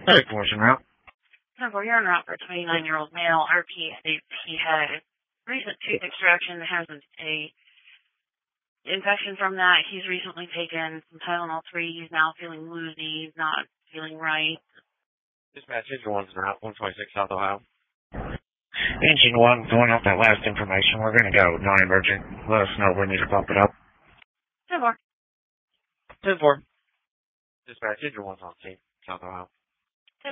Hey, portion route. Number, you're en route for a 29-year-old male. RP states he had a recent tooth extraction that has a infection from that. He's recently taken some Tylenol 3. He's now feeling woozy. He's not feeling right. Dispatch, Engine 1's en route, 126 South Ohio. Engine 1, going off that last information, we're going to go non-emergent. Let us know when you need to bump it up. 10-4. 10-4. Dispatch, Engine 1's on scene, South Ohio.